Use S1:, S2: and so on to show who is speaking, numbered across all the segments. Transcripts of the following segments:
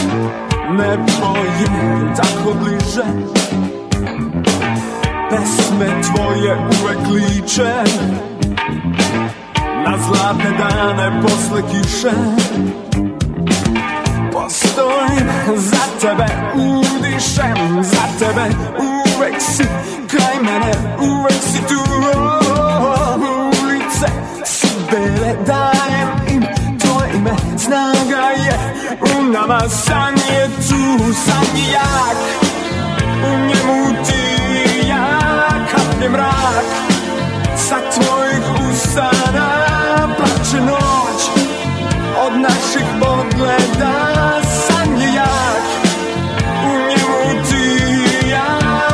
S1: Nebo je tako bliže, pesme tvoje uvek liče na zlatne dane posle kiše. Postojim za tebe, udišem za tebe, uvek si kraj mene, uvek si tu. Ulice su bele, dajem im tvoje ime, snaga je u nama, san je tu, san je jak, u njemu ti i ja, kaplje mrak sa tvojih usana, plače noć od naših pogleda, san je jak, u njemu ti i ja.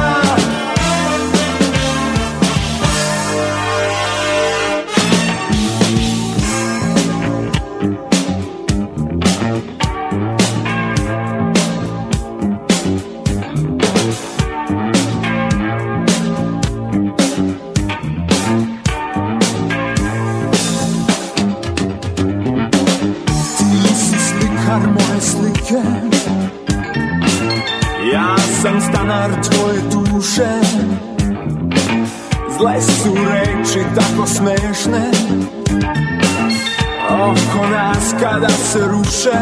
S1: Ja sam stanar tvoje duše, zle su reči tako smešne oko nas kada se ruše.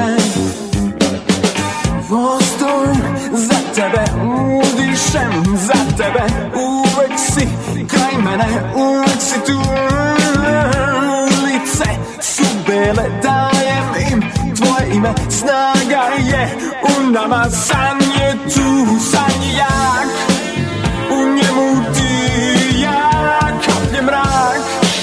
S1: Postojim za tebe, udišem za tebe, uvek si kraj mene, uvek si tu. Ulice su bele, dajem im tvoje ime, snaga je u nama, san je tu, san je jak, u njemu ti i ja, kaplje mrak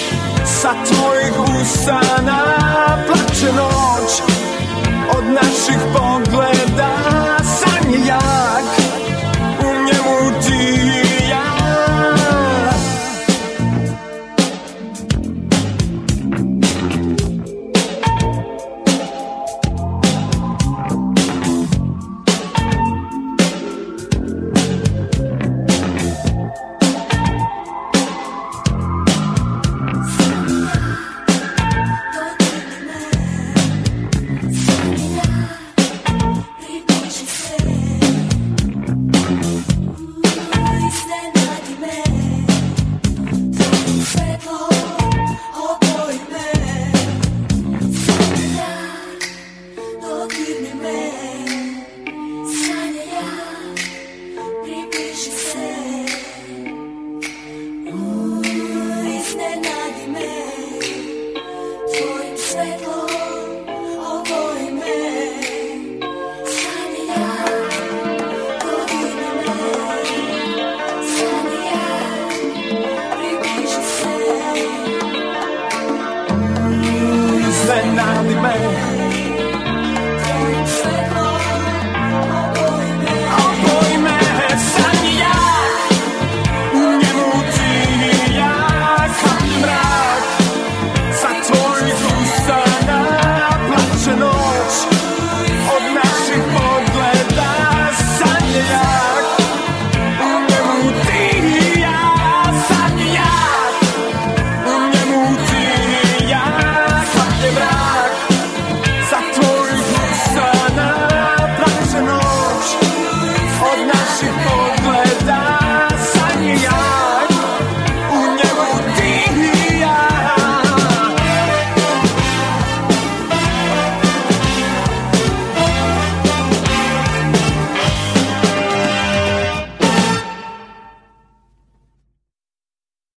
S1: sa tvojih usana, plače noć od naših pogleda, san je jak, u njemu ti i ja. Od naših